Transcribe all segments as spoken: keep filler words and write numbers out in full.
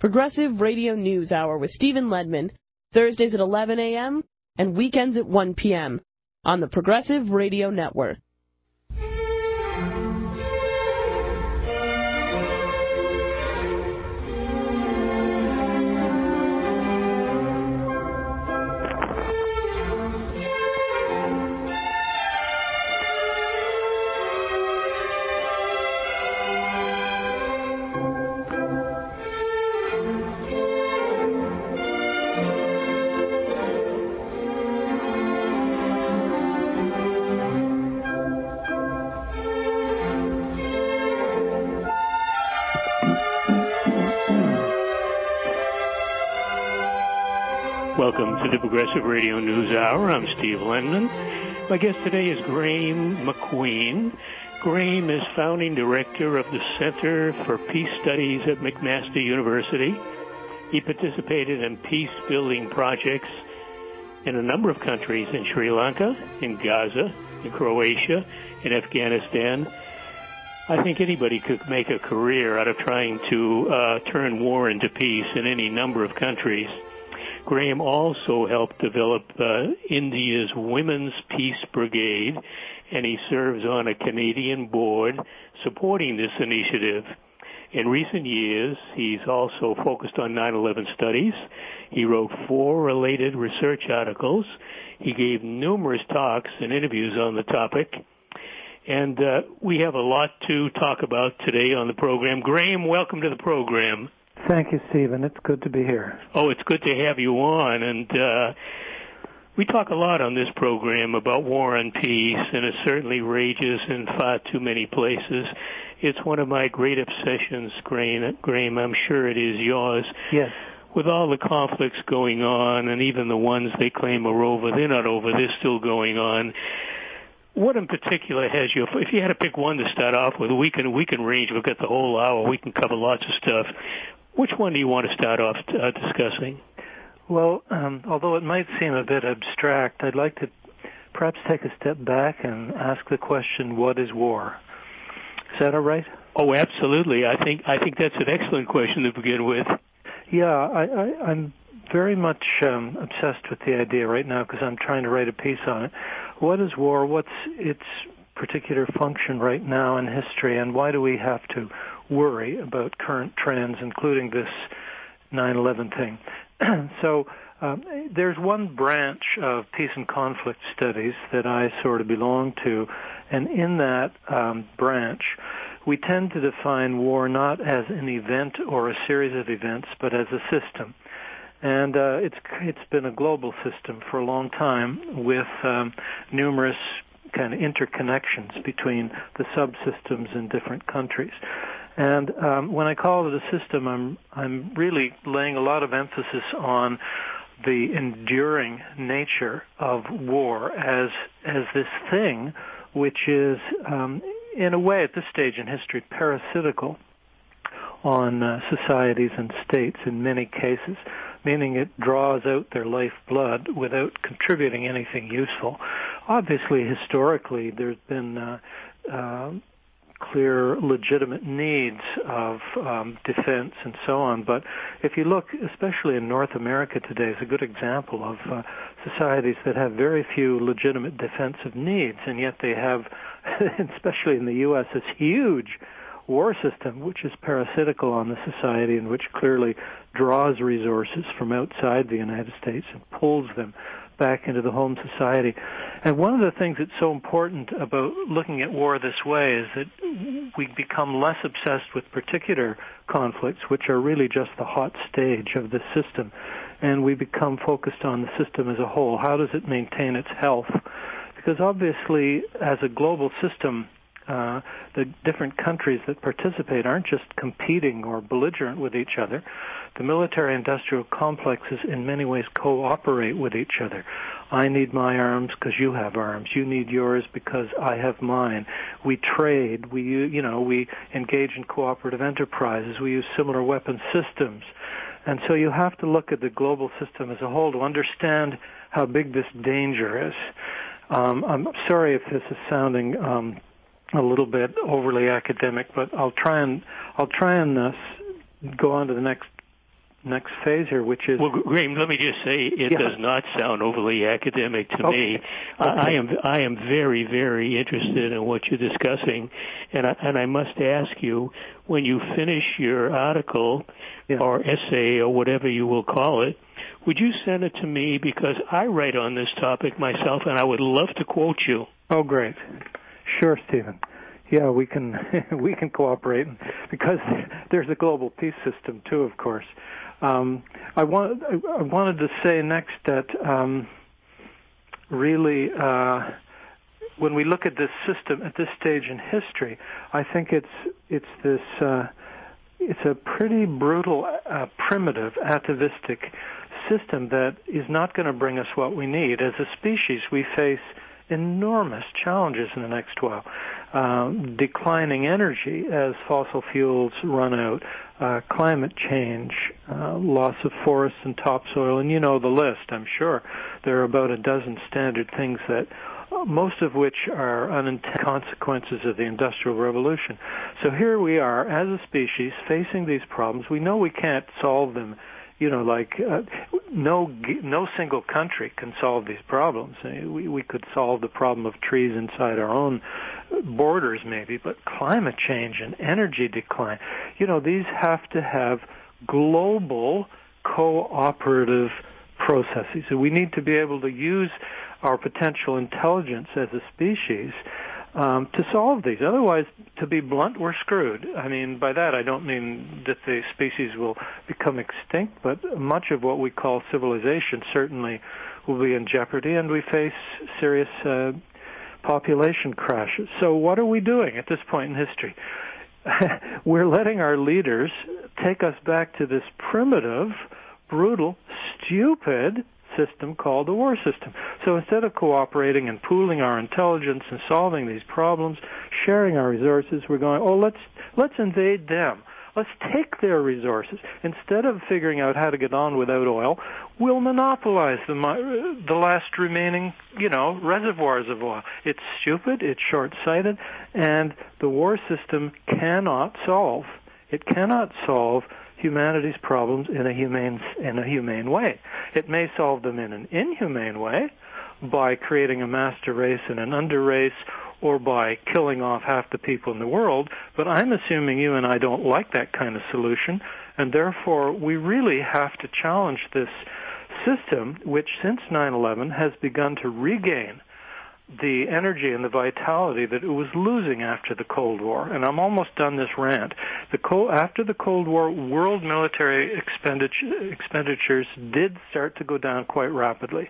Progressive Radio News Hour with Stephen Ledman, Thursdays at eleven a.m. and weekends at one p.m. on the Progressive Radio Network. Welcome to the Progressive Radio News Hour. I'm Steve Ledman. My guest today is Graeme MacQueen. Graeme is founding director of the Center for Peace Studies at McMaster University. He participated in peace-building projects in a number of countries, in Sri Lanka, in Gaza, in Croatia, in Afghanistan. I think anybody could make a career out of trying to uh, turn war into peace in any number of countries. Graeme also helped develop uh, India's Women's Peace Brigade, and he serves on a Canadian board supporting this initiative. In recent years, he's also focused on nine eleven studies. He wrote four related research articles. He gave numerous talks and interviews on the topic. And uh, we have a lot to talk about today on the program. Graeme, welcome to the program. Thank you, Stephen. It's good to be here. Oh, it's good to have you on. And uh, we talk a lot on this program about war and peace, and it certainly rages in far too many places. It's one of my great obsessions, Graeme. I'm sure it is yours. Yes. With all the conflicts going on, and even the ones they claim are over, they're not over. They're still going on. What in particular has you, if you had to pick one to start off with, we can, we can range, we've got the whole hour, we can cover lots of stuff. Which one do you want to start off uh, discussing? Well, um, although it might seem a bit abstract, I'd like to perhaps take a step back and ask the question, what is war? Is that all right? Oh, absolutely. I think I think that's an excellent question to begin with. Yeah, I, I, I'm very much um, obsessed with the idea right now because I'm trying to write a piece on it. What is war? What's its particular function right now in history, and why do we have to worry about current trends, including this nine eleven thing? So um, there's one branch of peace and conflict studies that I sort of belong to, and in that um, branch, we tend to define war not as an event or a series of events, but as a system. And uh, it's it's been a global system for a long time with um, numerous kind of interconnections between the subsystems in different countries. And um, when I call it a system, I'm I'm really laying a lot of emphasis on the enduring nature of war as as this thing which is, um, in a way at this stage in history, parasitical on uh, societies and states in many cases, meaning it draws out their lifeblood without contributing anything useful. Obviously, historically, there's been uh, uh, clear, legitimate needs of um, defense and so on. But if you look, especially in North America today, is a good example of uh, societies that have very few legitimate defensive needs, and yet they have, especially in the U S, this huge war system, which is parasitical on the society and which clearly draws resources from outside the United States and pulls them back into the home society. And one of the things that's so important about looking at war this way is that we become less obsessed with particular conflicts, which are really just the hot stage of the system, and we become focused on the system as a whole. How does it maintain its health? Because obviously, as a global system, Uh, the different countries that participate aren't just competing or belligerent with each other. The military-industrial complexes in many ways cooperate with each other. I need my arms because you have arms. You need yours because I have mine. We trade. We, you know, we engage in cooperative enterprises. We use similar weapon systems. And so you have to look at the global system as a whole to understand how big this danger is. Um, I'm sorry if this is sounding um, a little bit overly academic, but I'll try and I'll try and uh, go on to the next next phase here, which is... Well, Graham, let me just say, it yeah. does not sound overly academic to okay. me. Okay. I am I am very, very interested in what you're discussing, and I, and I must ask you, when you finish your article yeah. or essay or whatever you will call it, would you send it to me, because I write on this topic myself, and I would love to quote you. Oh, great. Sure, Stephen. Yeah, we can we can cooperate, because there's a global peace system too, of course. Um, I, want, I wanted to say next that um, really, uh, when we look at this system at this stage in history, I think it's it's this uh, it's a pretty brutal, uh, primitive, atavistic system that is not going to bring us what we need. As a species, we face enormous challenges in the next while. Um, declining energy as fossil fuels run out, uh, climate change, uh, loss of forests and topsoil, and you know the list, I'm sure. There are about a dozen standard things that, uh, most of which are unintended consequences of the Industrial Revolution. So here we are, as a species, facing these problems. We know we can't solve them. You know, like uh, no no single country can solve these problems. We we could solve the problem of trees inside our own borders, maybe, but climate change and energy decline, you know, these have to have global cooperative processes. So we need to be able to use our potential intelligence as a species Um, to solve these. Otherwise, to be blunt, we're screwed. I mean, by that I don't mean that the species will become extinct, but much of what we call civilization certainly will be in jeopardy, and we face serious uh, population crashes. So what are we doing at this point in history? We're letting our leaders take us back to this primitive, brutal, stupid system called the war system. So instead of cooperating and pooling our intelligence and solving these problems, sharing our resources, we're going, oh, let's let's invade them. Let's take their resources. Instead of figuring out how to get on without oil, we'll monopolize the the last remaining, you know, reservoirs of oil. It's stupid, it's short-sighted, and the war system cannot solve. It cannot solve humanity's problems in a humane in a humane way. It may solve them in an inhumane way by creating a master race and an under race, or by killing off half the people in the world, but I'm assuming you and I don't like that kind of solution, and therefore we really have to challenge this system, which since nine eleven has begun to regain the energy and the vitality that it was losing after the Cold War. And I'm almost done this rant. The Cold, after the Cold War, world military expenditure, expenditures did start to go down quite rapidly.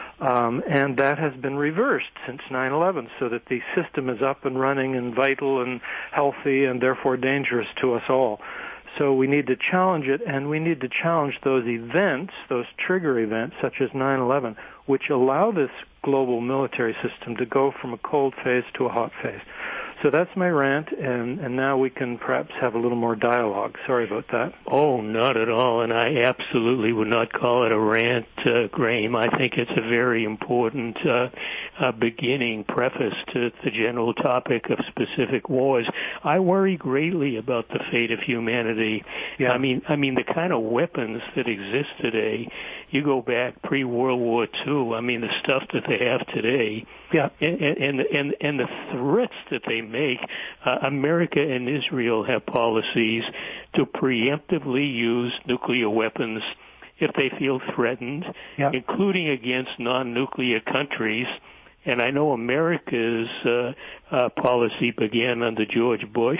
Um, and that has been reversed since nine eleven, so that the system is up and running and vital and healthy and therefore dangerous to us all. So we need to challenge it, and we need to challenge those events, those trigger events, such as nine eleven, which allow this global military system to go from a cold phase to a hot phase. So that's my rant, and, and now we can perhaps have a little more dialogue. Sorry about that. Oh, not at all, and I absolutely would not call it a rant, uh, Graham. I think it's a very important uh, uh, beginning preface to the general topic of specific wars. I worry greatly about the fate of humanity. Yeah. I mean, I mean the kind of weapons that exist today. You go back pre-World War Two. I mean, the stuff that they have today. Yeah. And and and, and the threats that they make. Uh, America and Israel have policies to preemptively use nuclear weapons if they feel threatened, yeah. including against non-nuclear countries. And I know America's uh, uh, policy began under George Bush.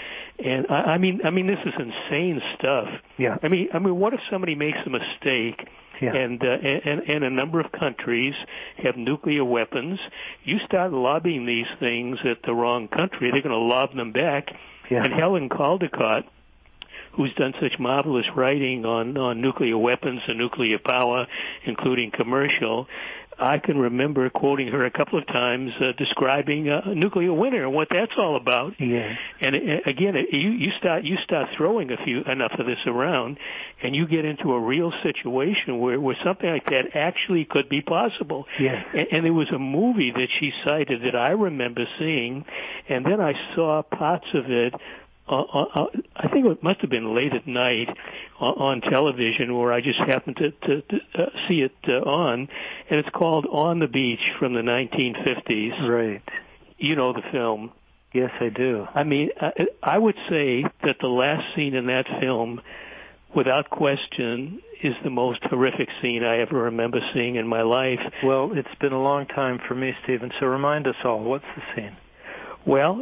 And I, I mean, I mean, this is insane stuff. Yeah. I mean, I mean, what if somebody makes a mistake? Yeah. And, uh, and and a number of countries have nuclear weapons. You start lobbing these things at the wrong country, they're going to lob them back. Yeah. And Helen Caldicott, who's done such marvelous writing on, on nuclear weapons and nuclear power, including commercial, I can remember quoting her a couple of times uh, describing uh, a nuclear winter and what that's all about. Yeah. And uh, again, it, you, you start you start throwing a few enough of this around, and you get into a real situation where, where something like that actually could be possible. Yeah. And, and there was a movie that she cited that I remember seeing, and then I saw parts of it uh, uh, I think it must have been late at night on, on television where I just happened to, to, to uh, see it uh, on, and it's called On the Beach from the nineteen fifties. Right. You know the film. Yes, I do. I mean, I, I would say that the last scene in that film, without question, is the most horrific scene I ever remember seeing in my life. Well, it's been a long time for me, Stephen, so remind us all, what's the scene? Well,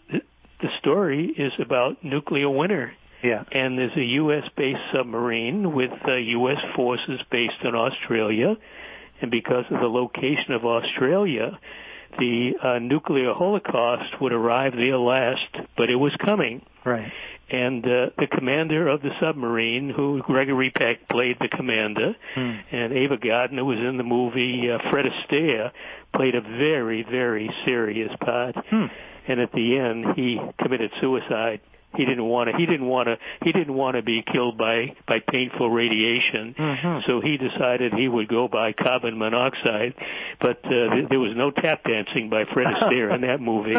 the story is about nuclear winter. Yeah. And there's a U S-based submarine with uh, U S forces based in Australia. And because of the location of Australia, the uh, nuclear holocaust would arrive there last, but it was coming. Right. And uh, the commander of the submarine, who Gregory Peck played the commander, hmm. and Ava Gardner was in the movie, uh, Fred Astaire played a very, very serious part. Hmm. And at the end, he committed suicide. He didn't want to. He didn't want to. He didn't want to be killed by by painful radiation. Mm-hmm. So he decided he would go by carbon monoxide. But uh, th- there was no tap dancing by Fred Astaire in that movie.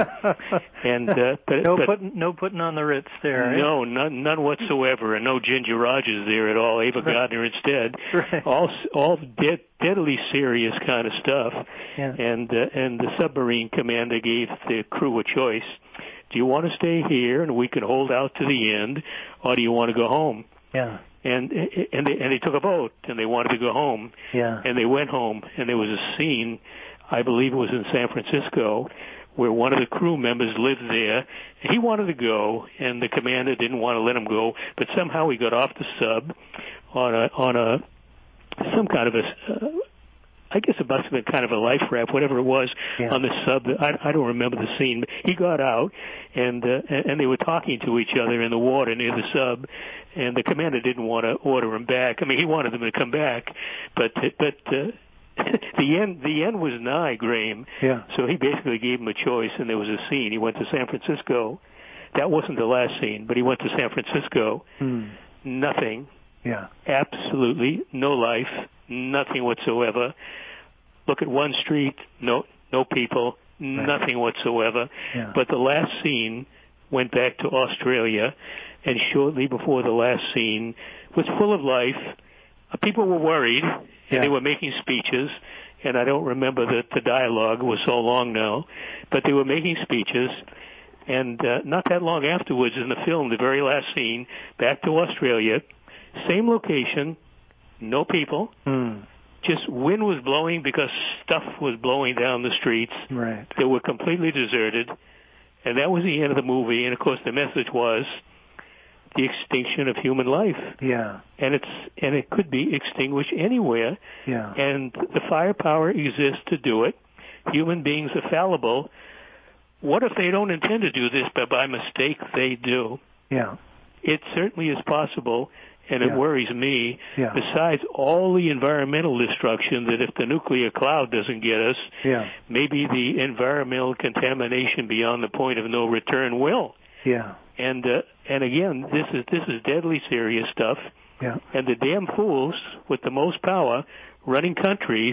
And uh, but, no but, putting no putting on the Ritz there. No, eh? none none whatsoever, and no Ginger Rogers there at all. Ava Gardner instead. Right. All all dead, deadly serious kind of stuff. Yeah. And uh, and the submarine commander gave the crew a choice. Do you want to stay here and we can hold out to the end, or do you want to go home? Yeah. And and they and they took a boat and they wanted to go home. Yeah. And they went home, and there was a scene, I believe it was in San Francisco, where one of the crew members lived there. He wanted to go, and the commander didn't want to let him go, but somehow he got off the sub on a on a some kind of a. Uh, I guess it must have been kind of a life raft, whatever it was, yeah. on the sub. I, I don't remember the scene. But he got out, and uh, and they were talking to each other in the water near the sub, and the commander didn't want to order him back. I mean, he wanted them to come back, but but uh, the end the end was nigh, Graham. Yeah. So he basically gave him a choice, and there was a scene. He went to San Francisco. That wasn't the last scene, but he went to San Francisco. Hmm. Nothing. Yeah. Absolutely no life. Nothing whatsoever. Look at one street, no no people, right. Nothing whatsoever. Yeah. But the last scene went back to Australia, and shortly before the last scene was full of life. People were worried, and yeah. they were making speeches, and I don't remember the, the dialogue, it was so long now, but they were making speeches, and uh, not that long afterwards in the film, the very last scene, back to Australia, same location, no people. Mm. Just wind was blowing because stuff was blowing down the streets. Right. They were completely deserted. And that was the end of the movie. And, of course, the message was the extinction of human life. Yeah. And it's and it could be extinguished anywhere. Yeah. And the firepower exists to do it. Human beings are fallible. What if they don't intend to do this, but by mistake they do? Yeah. It certainly is possible. And it yeah. worries me, yeah. besides all the environmental destruction, that if the nuclear cloud doesn't get us, yeah. maybe the environmental contamination beyond the point of no return will. Yeah. And uh, and again, this is this is deadly serious stuff. Yeah. And the damn fools with the most power running countries,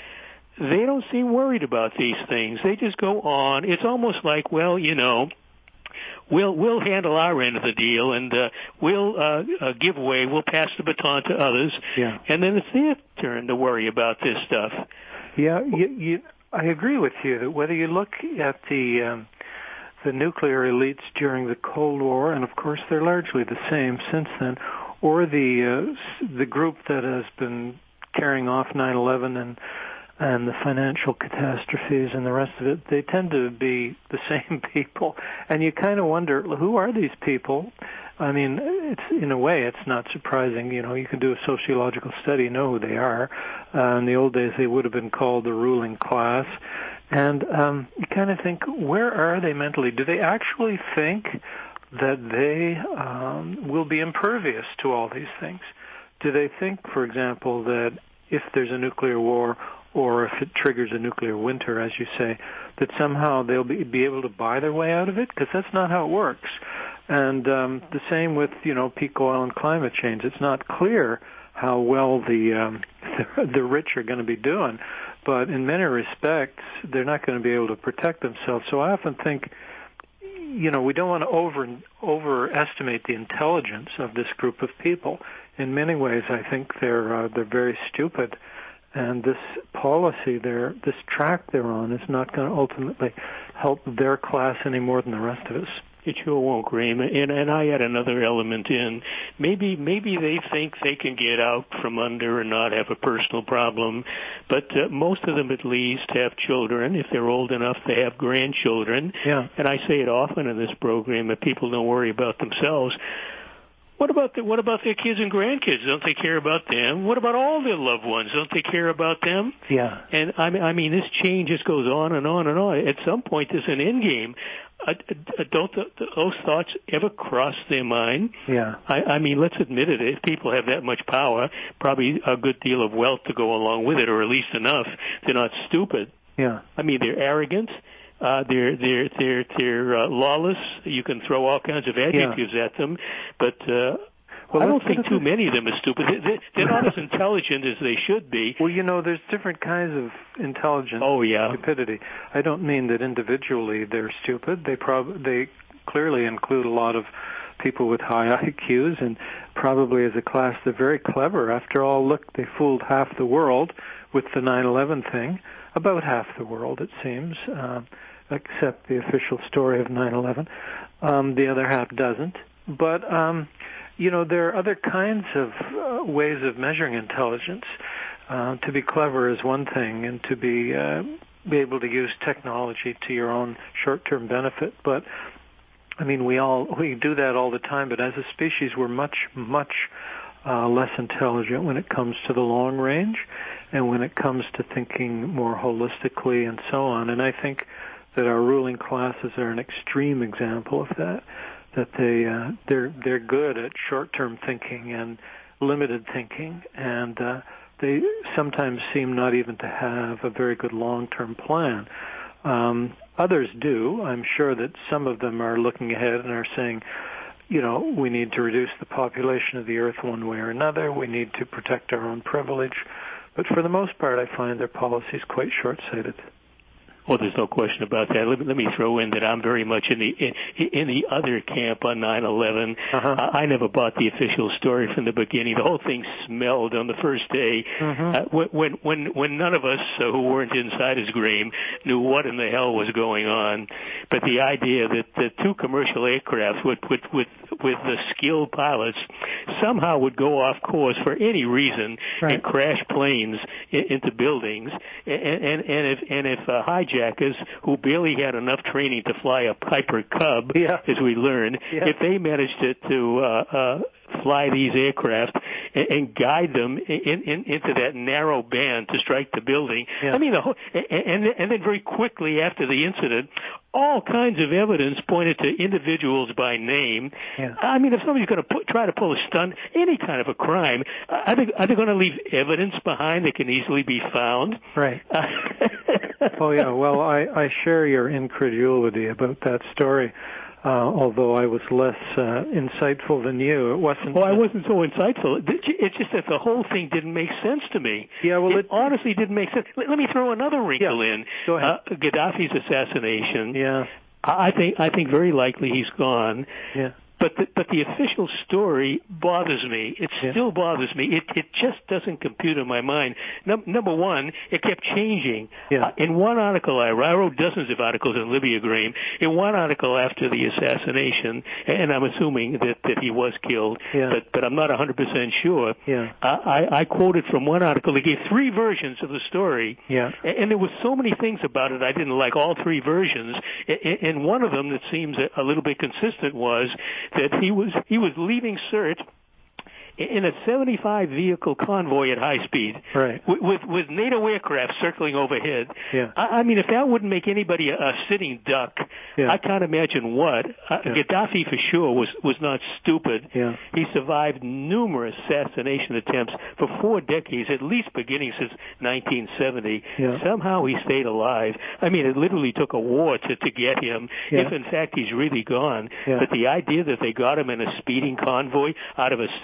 they don't seem worried about these things. They just go on. It's almost like, well, you know, We'll we'll handle our end of the deal, and uh, we'll uh, uh, give way. We'll pass the baton to others, yeah. and then it's their turn to worry about this stuff. Yeah, you, you, I agree with you that whether you look at the um, the nuclear elites during the Cold War, and of course they're largely the same since then, or the uh, the group that has been carrying off nine eleven and and the financial catastrophes and the rest of it, they tend to be the same people. And you kind of wonder, who are these people? I mean, it's in a way, it's not surprising. You know, you can do a sociological study, know who they are. Uh, in the old days, they would have been called the ruling class. And um, you kind of think, where are they mentally? Do they actually think that they um, will be impervious to all these things? Do they think, for example, that if there's a nuclear war, or if it triggers a nuclear winter, as you say, that somehow they'll be, be able to buy their way out of it? Because that's not how it works. And um, the same with, you know, peak oil and climate change. It's not clear how well the um, the, the rich are going to be doing, but in many respects, they're not going to be able to protect themselves. So I often think, you know, we don't want to over overestimate the intelligence of this group of people. In many ways, I think they're uh, they're very stupid, and this policy, they're, this track they're on, is not going to ultimately help their class any more than the rest of us. It sure won't, Graham. And, and I add another element in. Maybe maybe they think they can get out from under and not have a personal problem, but uh, most of them at least have children. If they're old enough, they have grandchildren. Yeah. And I say it often in this program that people don't worry about themselves. What about the, what about their kids and grandkids? Don't they care about them? What about all their loved ones? Don't they care about them? Yeah. And I mean, I mean, this chain just goes on and on and on. At some point, there's an end game. Uh, uh, don't the, those thoughts ever cross their mind? Yeah. I, I mean, let's admit it. If people have that much power, probably a good deal of wealth to go along with it, or at least enough. They're not stupid. Yeah. I mean, they're arrogant. Uh, they're they're they're they're uh, lawless. You can throw all kinds of adjectives yeah. at them, but uh, well, I don't think too many of them are stupid. They're, they're not as intelligent as they should be. Well, you know, there's different kinds of intelligence. Oh yeah, stupidity. I don't mean that individually they're stupid. They prob they clearly include a lot of people with high I Qs, and probably as a class they're very clever. After all, look, they fooled half the world with the nine eleven thing. About half the world, it seems. Uh, except the official story of nine eleven. Um, the other half doesn't. But, um, you know, there are other kinds of uh, ways of measuring intelligence. Uh, to be clever is one thing, and to be uh, be able to use technology to your own short-term benefit. But, I mean, we all we do that all the time, but as a species, we're much, much uh, less intelligent when it comes to the long range and when it comes to thinking more holistically and so on. And I think that our ruling classes are an extreme example of that, that they, uh, they're, they're good at short-term thinking and limited thinking, and uh, they sometimes seem not even to have a very good long-term plan. Um, others do. I'm sure that some of them are looking ahead and are saying, you know, we need to reduce the population of the Earth one way or another. We need to protect our own privilege. But for the most part, I find their policies quite short-sighted. Well, there's no question about that. Let me, let me throw in that I'm very much in the in, in the other camp on nine eleven. Uh-huh. I, I never bought the official story from the beginning. The whole thing smelled on the first day. Uh-huh. Uh, when when when none of us uh, who weren't inside his grave knew what in the hell was going on. But the idea that the two commercial aircraft with with with with the skilled pilots somehow would go off course for any reason right. and crash planes in, into buildings, and and, and if and if uh, hijackers who barely had enough training to fly a Piper Cub, yeah. as we learned, yeah. if they managed to, to uh, uh, fly these aircraft and, and guide them in, in, into that narrow band to strike the building, yeah. I mean, the whole, and, and then very quickly after the incident, all kinds of evidence pointed to individuals by name. Yeah. I mean, if somebody's going to put, try to pull a stunt, any kind of a crime, are they, are they going to leave evidence behind that can easily be found? Right. Uh, oh, yeah. Well, I, I share your incredulity about that story. Uh, although I was less uh, insightful than you, it wasn't. Well, I wasn't so insightful. It's just that the whole thing didn't make sense to me. Yeah, well, it, it honestly didn't make sense. Let, let me throw another wrinkle yeah, in. Go ahead. Uh, Gaddafi's assassination. Yeah. I think I think very likely he's gone. Yeah. But the, but the official story bothers me. It yeah. still bothers me. It it just doesn't compute in my mind. Num- number one, it kept changing. Yeah. Uh, in one article, I, I wrote dozens of articles in Libya, Graham. In one article after the assassination, and I'm assuming that, that he was killed, yeah. but but I'm not one hundred percent sure. Yeah. I, I, I quoted from one article. They gave three versions of the story. Yeah. And, and there were so many things about it I didn't like, all three versions. And, and one of them that seems a, a little bit consistent was that he was he was leaving Sirte in a seventy-five vehicle convoy at high speed, right? With with, with NATO aircraft circling overhead. Yeah. I, I mean, if that wouldn't make anybody a, a sitting duck, yeah. I can't imagine what. Uh, yeah. Gaddafi for sure was was not stupid. Yeah. He survived numerous assassination attempts for four decades, at least beginning since nineteen seventy. Yeah. Somehow he stayed alive. I mean, it literally took a war to to get him. Yeah. If in fact he's really gone, yeah. but the idea that they got him in a speeding convoy out of a city that was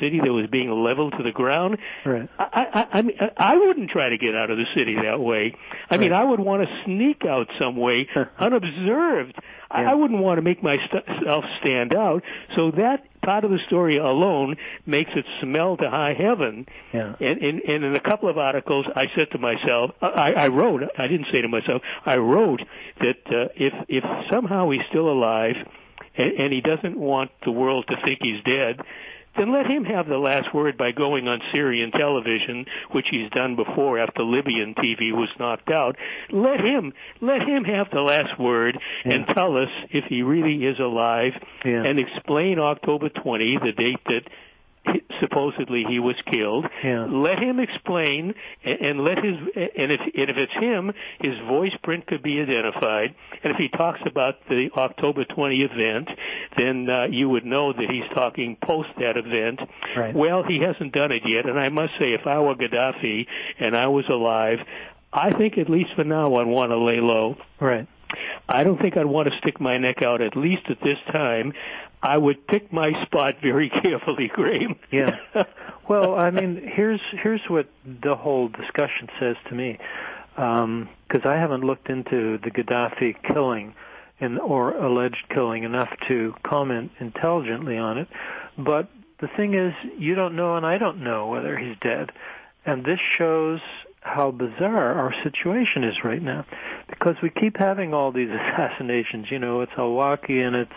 was being leveled to the ground. Right. I, I, I mean, I wouldn't try to get out of the city that way. I mean, right. I would want to sneak out some way, unobserved. Yeah. I wouldn't want to make myself stand out. So that part of the story alone makes it smell to high heaven. Yeah. And, and, and in a couple of articles, I said to myself, I, I wrote, I didn't say to myself, I wrote that uh, if if somehow he's still alive and, and he doesn't want the world to think he's dead, then let him have the last word by going on Syrian television, which he's done before after Libyan T V was knocked out. Let him, let him have the last word yeah. and tell us if he really is alive yeah. and explain October twentieth, the date that supposedly he was killed. Yeah. Let him explain, and, and let his and if and if it's him, his voice print could be identified. And if he talks about the October twentieth event, then uh, you would know that he's talking post that event. Right. Well, he hasn't done it yet, and I must say, if I were Gaddafi and I was alive, I think at least for now I'd want to lay low. Right. I don't think I'd want to stick my neck out, at least at this time. I would pick my spot very carefully, Graham. Yeah. Well, I mean, here's here's what the whole discussion says to me, because um, I haven't looked into the Gaddafi killing and or alleged killing enough to comment intelligently on it. But the thing is, you don't know and I don't know whether he's dead. And this shows how bizarre our situation is right now, because we keep having all these assassinations. You know, it's Al-Awlaki and it's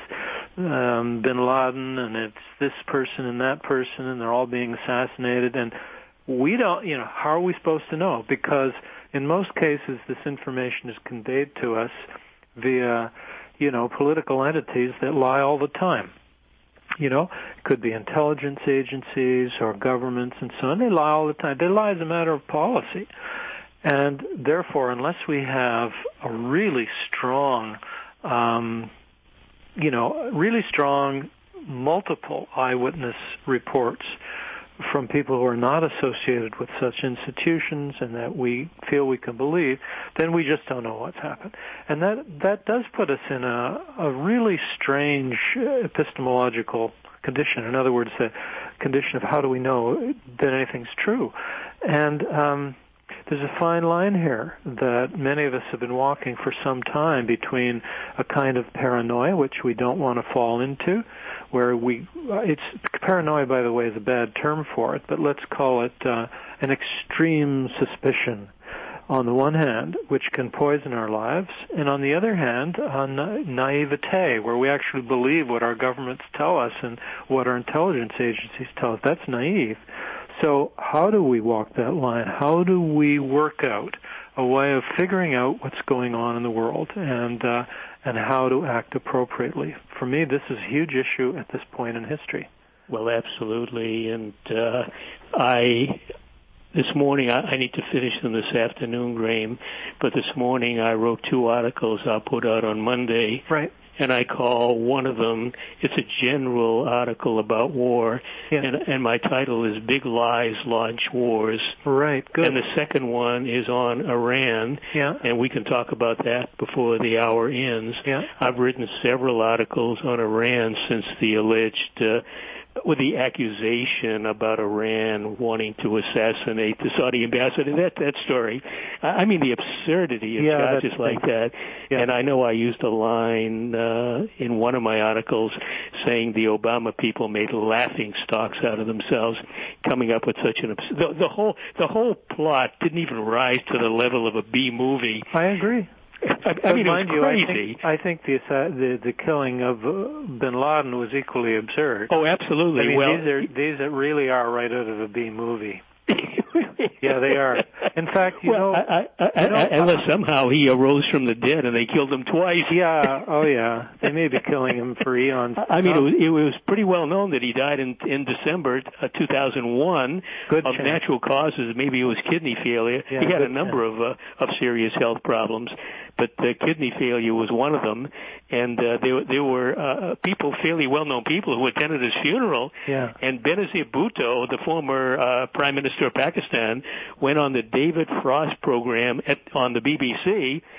um, Bin Laden and it's this person and that person, and they're all being assassinated. And we don't, you know, how are we supposed to know? Because in most cases, this information is conveyed to us via, you know, political entities that lie all the time. You know, it could be intelligence agencies or governments and so on. They lie all the time. They lie as a matter of policy. And therefore, unless we have a really strong, um, you know, really strong multiple eyewitness reports from people who are not associated with such institutions and that we feel we can believe, then we just don't know what's happened. And that that does put us in a, a really strange epistemological condition. In other words, the condition of how do we know that anything's true. And um, there's a fine line here that many of us have been walking for some time between a kind of paranoia, which we don't want to fall into, where we, it's, paranoia, by the way, is a bad term for it, but let's call it uh, an extreme suspicion on the one hand, which can poison our lives, and on the other hand, uh, na- naivete, where we actually believe what our governments tell us and what our intelligence agencies tell us. That's naive. So how do we walk that line? How do we work out a way of figuring out what's going on in the world and uh, and how to act appropriately? For me, this is a huge issue at this point in history. Well, absolutely. And uh, I, this morning, I, I need to finish them this afternoon, Graham, but this morning I wrote two articles I'll put out on Monday. Right. And I call one of them, it's a general article about war, yeah. and, and my title is Big Lies Launch Wars. Right, good. And the second one is on Iran, yeah. and we can talk about that before the hour ends. Yeah. I've written several articles on Iran since the alleged, uh, with the accusation about Iran wanting to assassinate the Saudi ambassador. That that story, I mean the absurdity of yeah, charges like that. Yeah. And I know I used a line uh, in one of my articles saying the Obama people made laughing stocks out of themselves, coming up with such an abs- the, the whole the whole plot didn't even rise to the level of a B movie. I agree. I, I mean, it was you, crazy. I think, I think the, the the killing of uh, Bin Laden was equally absurd. Oh, absolutely. I mean, well, these are these are really are right out of a B movie. Yeah, they are. In fact, you well, know, I, I, I, you know, unless somehow he arose from the dead and they killed him twice. Yeah. Oh, yeah. They may be killing him for eons. I mean, it was, it was pretty well known that he died in in December uh, two thousand one good of chance. natural causes. Maybe it was kidney failure. Yeah, he had a good number chance. of uh, of serious health problems, but uh, kidney failure was one of them. And uh, there there were uh, people, fairly well-known people, who attended his funeral. Yeah. And Benazir Bhutto, the former uh, Prime Minister of Pakistan, went on the David Frost program at, on the B B C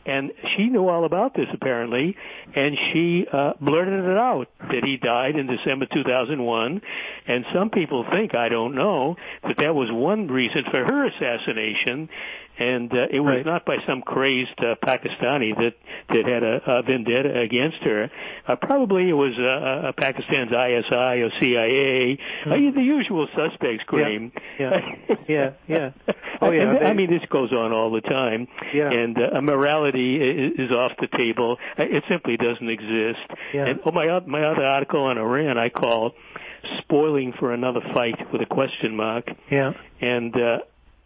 And she knew all about this, apparently, and she uh, blurted it out that he died in December two thousand one. And some people think, I don't know, that that was one reason for her assassination, and uh, it was right. not by some crazed uh, Pakistani that, that had a, a vendetta against her. Uh, probably it was uh, uh, Pakistan's I S I or C I A, hmm. uh, the usual suspects, Graham. Yeah, yeah, yeah. yeah. Oh, yeah. And, they, I mean, this goes on all the time. Yeah. And uh, morality is, is off the table. It simply doesn't exist. Yeah. And oh, my, my other article on Iran I call Spoiling for Another Fight with a question mark. Yeah. And uh,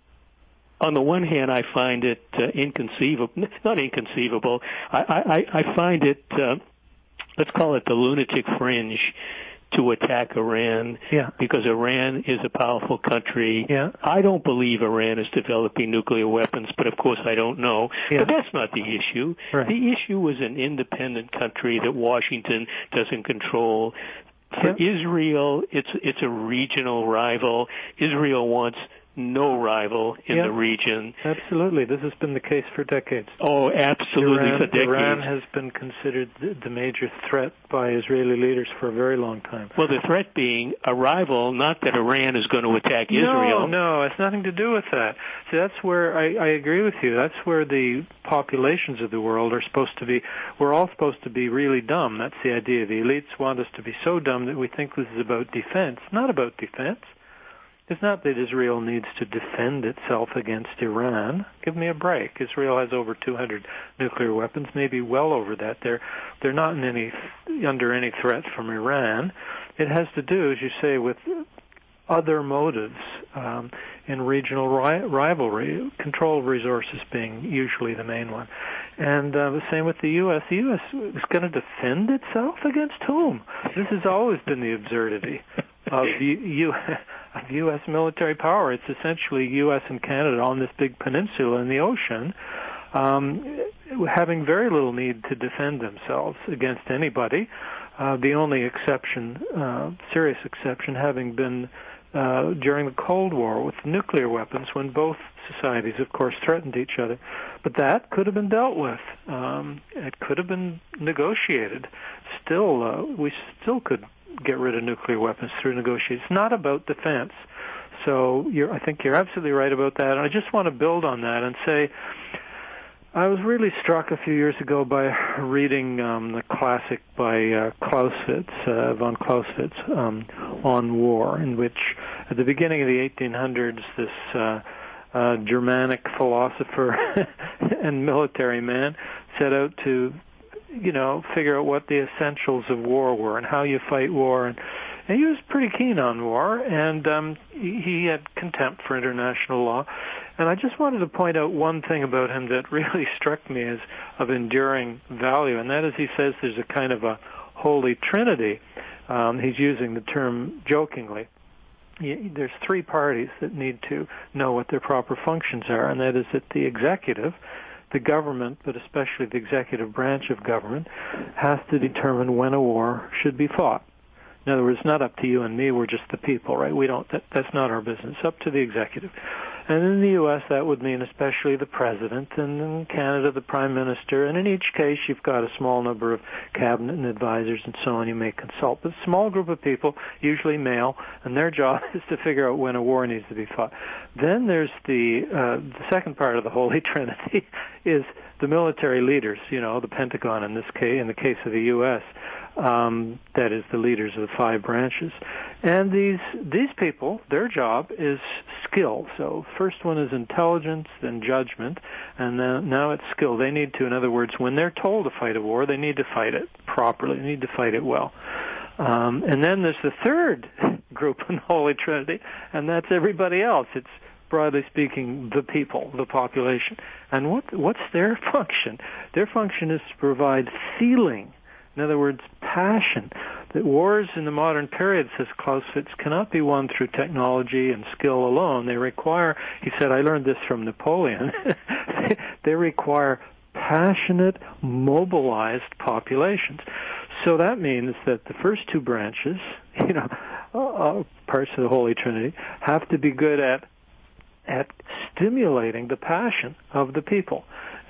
on the one hand, I find it uh, inconceivable, not inconceivable, I, I, I find it, uh, let's call it the lunatic fringe, to attack Iran, yeah. because Iran is a powerful country. Yeah. I don't believe Iran is developing nuclear weapons, but of course I don't know. Yeah. But that's not the issue. Right. The issue is an independent country that Washington doesn't control. For yeah. Israel, it's it's a regional rival. Israel wants no rival in yeah. the region. Absolutely. This has been the case for decades. Oh, absolutely, Iran, for decades. Iran has been considered the, the major threat by Israeli leaders for a very long time. Well, the threat being a rival, not that Iran is going to attack No, Israel. no, it's nothing to do with that. See, that's where I, I agree with you. That's where the populations of the world are supposed to be. We're all supposed to be really dumb. That's the idea. The elites want us to be so dumb that we think this is about defense. It's not about defense. It's not that Israel needs to defend itself against Iran. Give me a break. Israel has over two hundred nuclear weapons, maybe well over that. They're they're not in any under any threat from Iran. It has to do, as you say, with other motives um, in regional ri- rivalry, control of resources being usually the main one. And uh, the same with the U S The U S is going to defend itself against whom? This has always been the absurdity of U- U- of U S military power. It's essentially U S and Canada on this big peninsula in the ocean, um, having very little need to defend themselves against anybody. Uh, the only exception, uh, serious exception, having been uh, during the Cold War with nuclear weapons, when both societies, of course, threatened each other. But that could have been dealt with. Um, it could have been negotiated. Still, uh, we still could get rid of nuclear weapons through negotiation. It's not about defense. So you're, I think you're absolutely right about that. And I just want to build on that and say, I was really struck a few years ago by reading um, the classic by uh, Clausewitz, uh, von Clausewitz, um, on war, in which at the beginning of the eighteen hundreds, this uh, uh, Germanic philosopher and military man set out to, you know, figure out what the essentials of war were and how you fight war. And, and he was pretty keen on war, and um, he, he had contempt for international law. And I just wanted to point out one thing about him that really struck me as of enduring value, and that is he says there's a kind of a holy trinity. Um, he's using the term jokingly. There's three parties that need to know what their proper functions are, and that is that the executive, the government, but especially the executive branch of government, has to determine when a war should be fought. In other words, it's not up to you and me, we're just the people, right? We don't, that, that's not our business. It's up to the executive. And in the U S, that would mean especially the president, and in Canada, the prime minister. And in each case, you've got a small number of cabinet and advisors and so on you may consult. But a small group of people, usually male, and their job is to figure out when a war needs to be fought. Then there's the, uh, the second part of the Holy Trinity is the military leaders, you know, the Pentagon in this case, in the case of the U S, um, that is the leaders of the five branches. And these these people, their job is skill. So first one is intelligence, then judgment, and then now it's skill. They need to, in other words, when they're told to fight a war, they need to fight it properly. They need to fight it well. Um, and then there's the third group in the Holy Trinity, and that's everybody else. It's, broadly speaking, the people, the population. And what what's their function? Their function is to provide feeling. In other words, passion. That wars in the modern period, says Clausewitz, cannot be won through technology and skill alone. They require, he said, I learned this from Napoleon, they require passionate, mobilized populations. So that means that the first two branches, you know, uh, parts of the Holy Trinity, have to be good at at stimulating the passion of the people.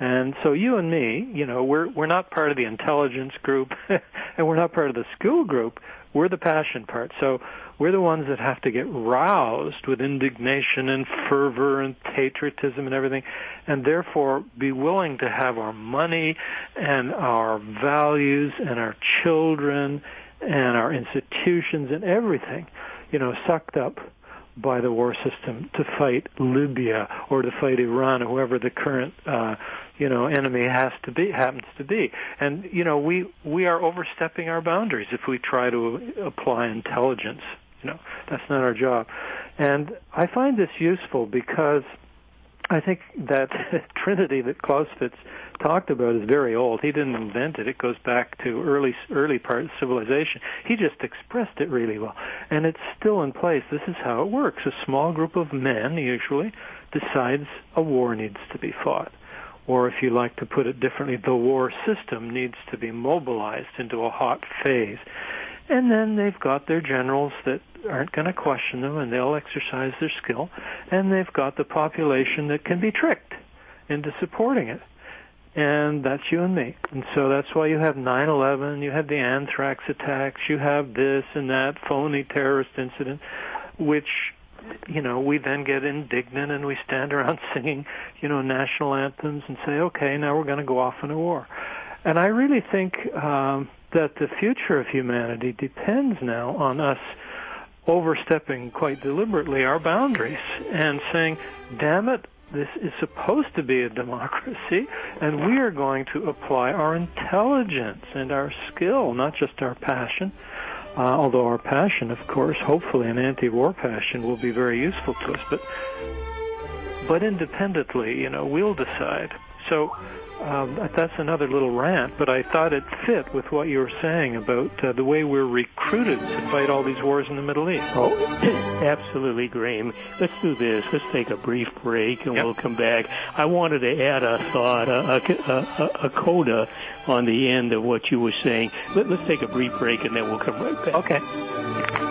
And so you and me, you know, we're we're not part of the intelligence group, and we're not part of the school group. We're the passion part. So we're the ones that have to get roused with indignation and fervor and patriotism and everything, and therefore be willing to have our money and our values and our children and our institutions and everything, you know, sucked up by the war system to fight Libya or to fight Iran or whoever the current, uh, you know, enemy has to be, happens to be. And, you know, we, we are overstepping our boundaries if we try to apply intelligence. You know, that's not our job. And I find this useful because I think that trinity that Clausewitz talked about is very old. He didn't invent it. It goes back to early early part of civilization. He just expressed it really well. And it's still in place. This is how it works. A small group of men, usually, decides a war needs to be fought. Or if you like to put it differently, the war system needs to be mobilized into a hot phase. And then they've got their generals that aren't going to question them, and they'll exercise their skill. And they've got the population that can be tricked into supporting it. And that's you and me. And so that's why you have nine eleven, you have the anthrax attacks, you have this and that phony terrorist incident, which, you know, we then get indignant and we stand around singing, you know, national anthems and say, okay, now we're going to go off in a war. And I really think um, that the future of humanity depends now on us overstepping quite deliberately our boundaries and saying, damn it, this is supposed to be a democracy, and we are going to apply our intelligence and our skill, not just our passion. Uh, although our passion, of course, hopefully an anti-war passion, will be very useful to us. But, but independently, you know, we'll decide. So um, that's another little rant, but I thought it fit with what you were saying about uh, the way we're recruited to fight all these wars in the Middle East. Oh, absolutely, Graham. Let's do this. Let's take a brief break, and yep. we'll come back. I wanted to add a thought, a, a, a, a coda on the end of what you were saying. Let, let's take a brief break, and then we'll come right back. Okay.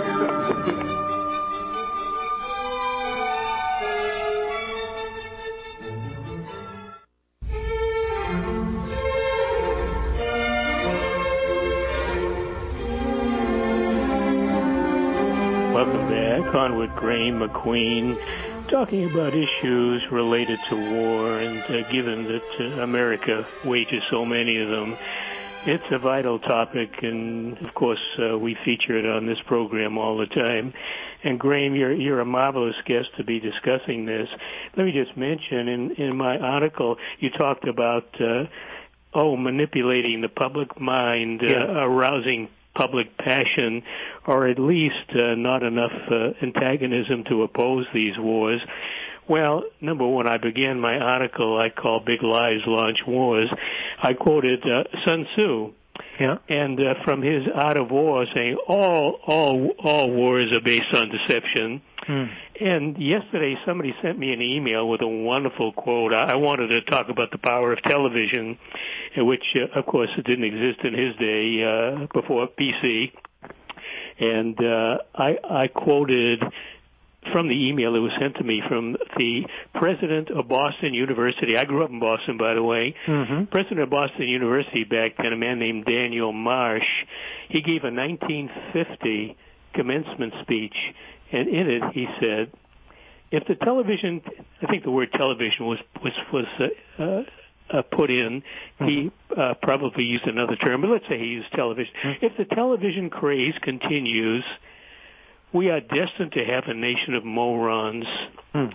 Welcome back on with Graham McQueen, talking about issues related to war, and uh, given that uh, America wages so many of them, it's a vital topic, and of course uh, we feature it on this program all the time. And Graham, you're, you're a marvelous guest to be discussing this. Let me just mention, in, in my article, you talked about, uh, oh, manipulating the public mind, uh, yeah. arousing public passion, or at least uh, not enough uh, antagonism to oppose these wars. Well, number one, I began my article I call Big Lies Launch Wars. I quoted uh, Sun Tzu, yeah. and uh, from his Art of War, saying all all all wars are based on deception. Hmm. And yesterday somebody sent me an email with a wonderful quote. I wanted to talk about the power of television, which, uh, of course, it didn't exist in his day uh, before P C. And uh, I, I quoted from the email that was sent to me from the president of Boston University. I grew up in Boston, by the way. Mm-hmm. President of Boston University back then, a man named Daniel Marsh. He gave a nineteen fifty commencement speech, and in it he said, if the television, I think the word television was was was uh, uh, uh, put in, mm-hmm. he uh, probably used another term, but let's say he used television. Mm-hmm. If the television craze continues, we are destined to have a nation of morons. Mm.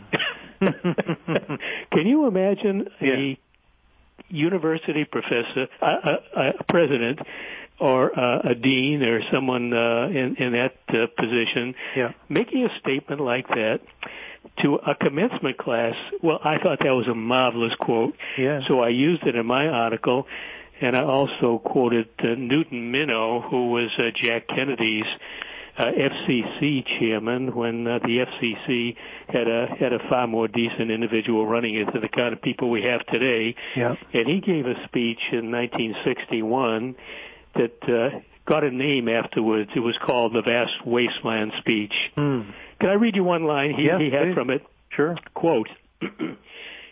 Can you imagine yeah. a university professor, a, a, a president, or uh, a dean, or someone uh, in, in that uh, position, yeah. making a statement like that to a commencement class? Well, I thought that was a marvelous quote. Yeah. So I used it in my article, and I also quoted uh, Newton Minow, who was uh, Jack Kennedy's Uh, F C C chairman when uh, the F C C had a had a far more decent individual running it than the kind of people we have today. Yeah. And he gave a speech in nineteen sixty-one that uh, got a name afterwards. It was called the Vast Wasteland Speech. Mm. Can I read you one line he, yes, he had please. from it? Sure. Quote,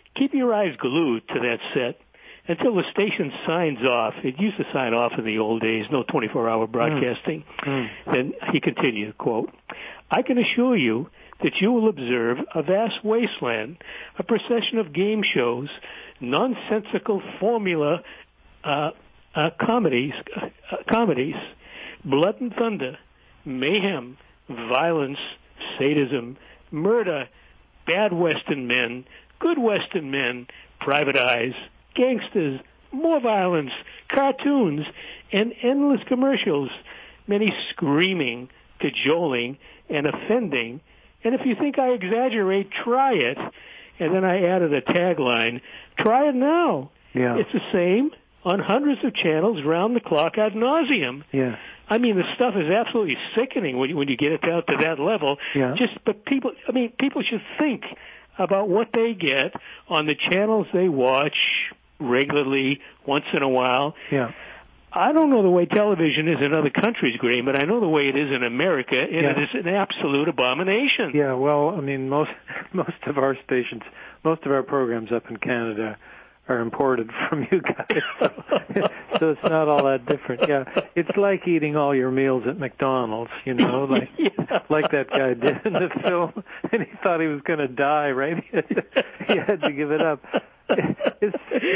Keep your eyes glued to that set until the station signs off. It used to sign off in the old days, no twenty-four hour broadcasting. Mm. Mm. Then he continued, quote, I can assure you that you will observe a vast wasteland, a procession of game shows, nonsensical formula uh, uh, comedies, uh, comedies, blood and thunder, mayhem, violence, sadism, murder, bad Western men, good Western men, private eyes, gangsters, more violence, cartoons, and endless commercials, many screaming, cajoling, and offending. And if you think I exaggerate, try it. And then I added a tagline, try it now. Yeah. It's the same on hundreds of channels round the clock ad nauseum. Yeah. I mean, the stuff is absolutely sickening when you, when you get it down to that level. Yeah. Just, but people, I mean, people should think about what they get on the channels they watch regularly, once in a while. Yeah. I don't know the way television is in other countries, Graham, but I know the way it is in America, and yeah. it is an absolute abomination. Yeah, well, I mean, most most of our stations, most of our programs up in Canada are imported from you guys, so, so it's not all that different. Yeah, it's like eating all your meals at McDonald's, you know, like yeah. like that guy did in the film, and he thought he was going to die, right? He had, to, he had to give it up. It's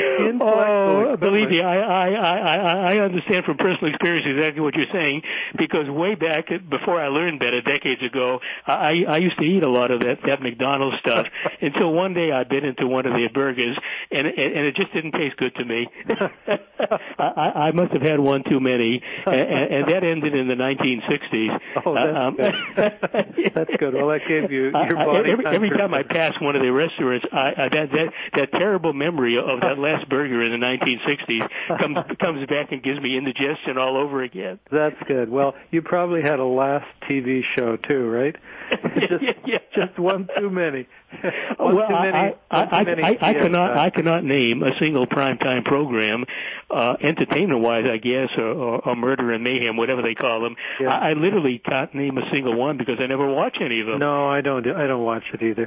oh, believe me, I, I, I, I understand from personal experience exactly what you're saying, because way back before I learned better decades ago, I, I used to eat a lot of that, that McDonald's stuff until one day I bit into one of their burgers and, and, and it just didn't taste good to me. I, I must have had one too many, and, and that ended in the nineteen sixties. Oh, that's, um, good. That's good. Well, that gave you your body. I, every, every time I pass one of their restaurants, I, I, that, that, that terrible memory of that last burger in the nineteen sixties comes comes back and gives me indigestion all over again. That's good. Well, you probably had a last T V show too, right? just, yeah. just one too many. one well, too many. I, I, I, too many I, I cannot time. I cannot name a single primetime program, uh, entertainment-wise, I guess, or, or, or murder and mayhem, whatever they call them. Yeah. I, I literally can't name a single one because I never watch any of them. No, I don't. I don't watch it either.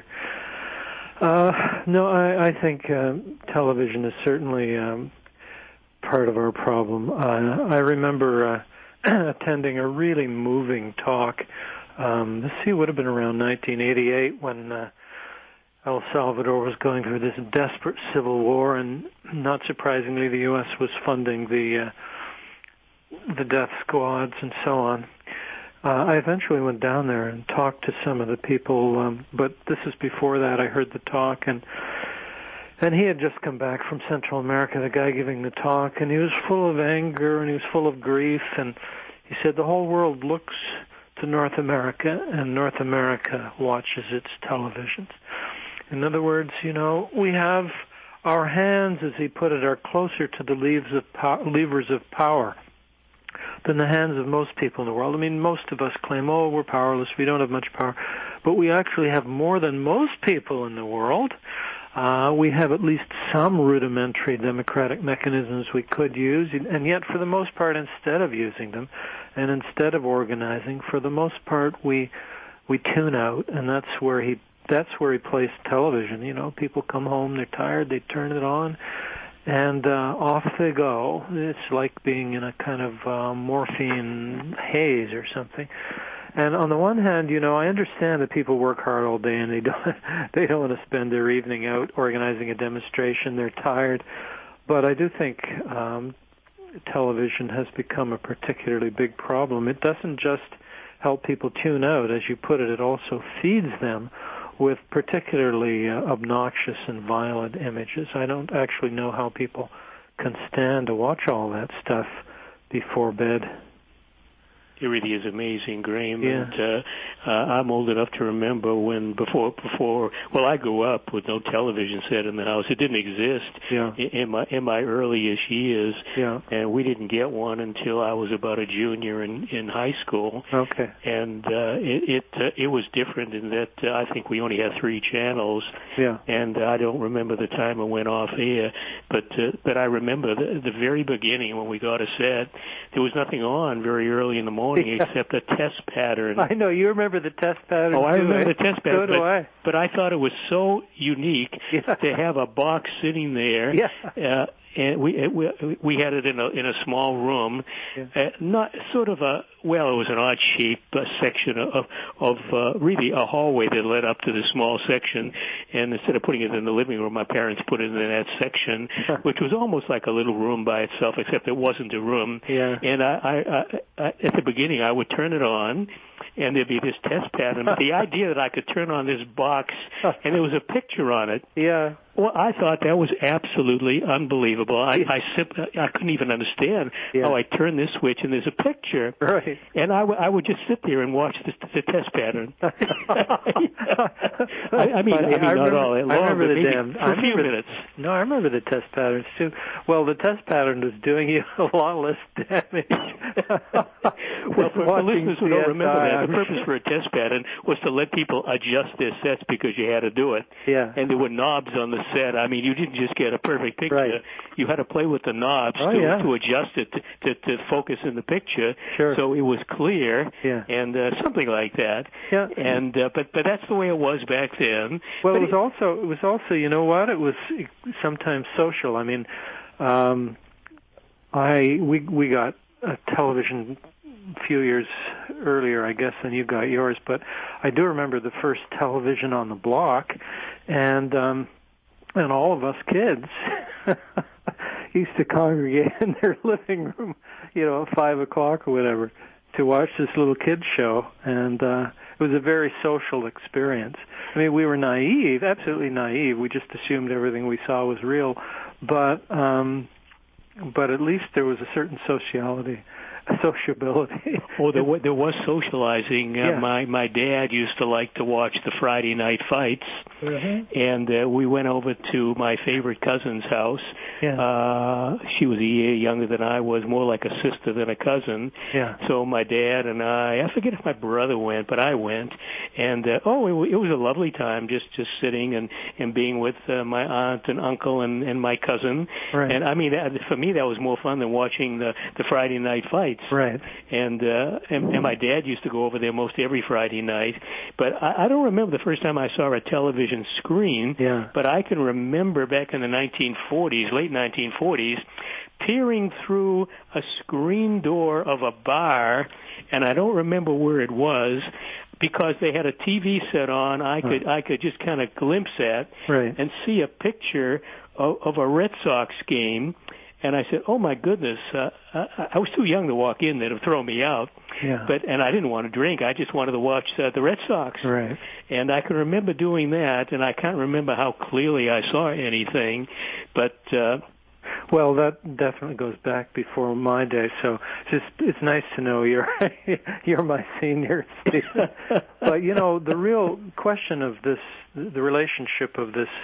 Uh, no, I, I think uh, television is certainly um, part of our problem. Uh, I remember uh, attending a really moving talk. Um, this see, would have been around nineteen eighty-eight when uh, El Salvador was going through this desperate civil war, and not surprisingly, the U S was funding the uh, the death squads and so on. Uh, I eventually went down there and talked to some of the people, um, but this is before that. I heard the talk, and and he had just come back from Central America, the guy giving the talk, and he was full of anger and he was full of grief, and he said the whole world looks to North America, and North America watches its televisions. In other words, you know, we have our hands, as he put it, are closer to the levers of, pow- levers of power than the hands of most people in the world. I mean, most of us claim, oh, we're powerless, we don't have much power. But we actually have more than most people in the world. Uh, we have at least some rudimentary democratic mechanisms we could use, and yet for the most part, instead of using them, and instead of organizing, for the most part, we we tune out, and that's where he that's where he placed television. You know, people come home, they're tired, they turn it on, and uh, off they go. It's like being in a kind of uh, morphine haze or something. And on the one hand, you know, I understand that people work hard all day and they don't they don't want to spend their evening out organizing a demonstration. They're tired. But I do think um, television has become a particularly big problem. It doesn't just help people tune out, as you put it. It also feeds them with particularly uh, obnoxious and violent images. I don't actually know how people can stand to watch all that stuff before bed. It really is amazing, Graham. Yeah. And uh, uh, I'm old enough to remember when before before well, I grew up with no television set in the house. It didn't exist yeah. in, in my in my earliest years, yeah. and we didn't get one until I was about a junior in in high school. Okay. And uh, it it, uh, it was different in that uh, I think we only had three channels. Yeah. And uh, I don't remember the time it went off air, but uh, but I remember the, the very beginning when we got a set. There was nothing on very early in the morning. phony, yeah. except a test pattern. I know you remember the test pattern. Oh, I too, remember eh? the test pattern. So do but, I. But I thought it was so unique yeah. to have a box sitting there. Yeah. Uh, and we, it, we we had it in a in a small room, yeah. uh, not sort of a well, it was an odd shape uh, section of of uh, really a hallway that led up to this small section, and instead of putting it in the living room, my parents put it in that section, which was almost like a little room by itself, except it wasn't a room. Yeah. And I, I, I, I at the beginning, I would turn it on, and there'd be this test pattern. But the idea that I could turn on this box and there was a picture on it. Yeah. Well, I thought that was absolutely unbelievable. I, I simply, I couldn't even understand yeah. how I turn this switch and there's a picture. Right. And I, w- I would just sit there and watch the, the test pattern. I, I mean, Funny. I mean, I not remember, all that long, I remember but the maybe damn, for I a few remember, minutes. No, I remember the test patterns too. Well, the test pattern was doing you a lot less damage. Well, for the listeners who don't remember that, I'm the purpose sure. for a test pattern was to let people adjust their sets because you had to do it. Yeah. And there were knobs on the set. I mean, you didn't just get a perfect picture. Right. You had to play with the knobs oh, to, yeah. to adjust it to, to, to focus in the picture. Sure. So it was clear. Yeah. And uh, something like that. Yeah. And uh, but but that's the way it was back then. Well, but it was it, also it was also you know what it was sometimes social. I mean, um, I we we got a television a few years earlier, I guess, than you got yours, but I do remember the first television on the block, and um, and all of us kids used to congregate in their living room, you know, at five o'clock or whatever, to watch this little kids show, and uh, it was a very social experience. I mean, we were naive, absolutely naive. We just assumed everything we saw was real, but um, but at least there was a certain sociality. Sociability. Oh, there, w- there was socializing. Uh, yeah. My my dad used to like to watch the Friday night fights, mm-hmm. and uh, we went over to my favorite cousin's house. Yeah. Uh, she was a year younger than I was, more like a sister than a cousin. Yeah. So my dad and I, I forget if my brother went, but I went, and uh, oh, it, w- it was a lovely time, just just sitting and and being with uh, my aunt and uncle and and my cousin. Right. And I mean, that, for me, that was more fun than watching the the Friday night fights. Right. And, uh, and and my dad used to go over there most every Friday night. But I, I don't remember the first time I saw a television screen. Yeah. But I can remember back in the nineteen forties, late nineteen forties, peering through a screen door of a bar, and I don't remember where it was, because they had a T V set on. I could huh. I could just kind of glimpse at right. and see a picture of, of a Red Sox game. And I said, "Oh my goodness!" Uh, I, I was too young to walk in there to throw me out. Yeah. But and I didn't want to drink. I just wanted to watch uh, the Red Sox. Right. And I can remember doing that, and I can't remember how clearly I saw anything. But uh, well, that definitely goes back before my day. So it's just it's nice to know you're you're my senior, Steve. But you know, the real question of this, the relationship of this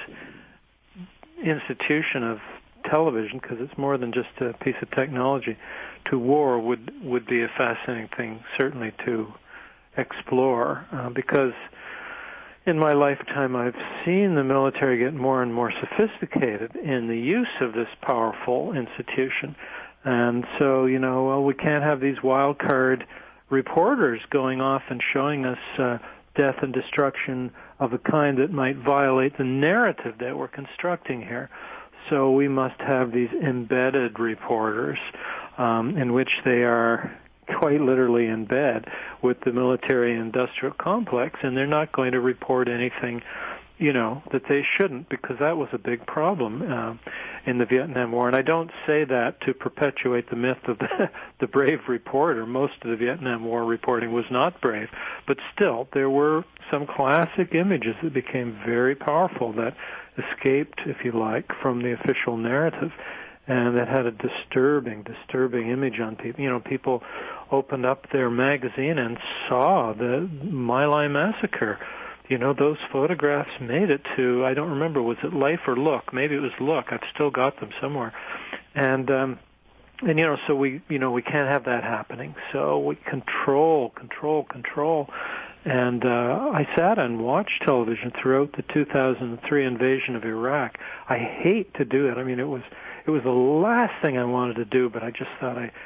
institution of television, because it's more than just a piece of technology, to war would would be a fascinating thing, certainly to explore, uh, because in my lifetime I've seen the military get more and more sophisticated in the use of this powerful institution. And so, you know, well, we can't have these wild card reporters going off and showing us uh, death and destruction of a kind that might violate the narrative that we're constructing here. So we must have these embedded reporters um, in which they are quite literally in bed with the military-industrial complex, and they're not going to report anything, you know, that they shouldn't, because that was a big problem uh, in the Vietnam War. And I don't say that to perpetuate the myth of the, the brave reporter. Most of the Vietnam War reporting was not brave, but still, there were some classic images that became very powerful that escaped, if you like, from the official narrative, and that had a disturbing, disturbing image on people. You know, people opened up their magazine and saw the My Lai massacre. You know, those photographs made it to, I don't remember, was it Life or Look? Maybe it was Look. I've still got them somewhere. And, um, and you know, so we, you know, we can't have that happening. So we control, control, control. And uh, I sat and watched television throughout the two thousand three invasion of Iraq. I hate to do it. I mean, it was it was the last thing I wanted to do, but I just thought I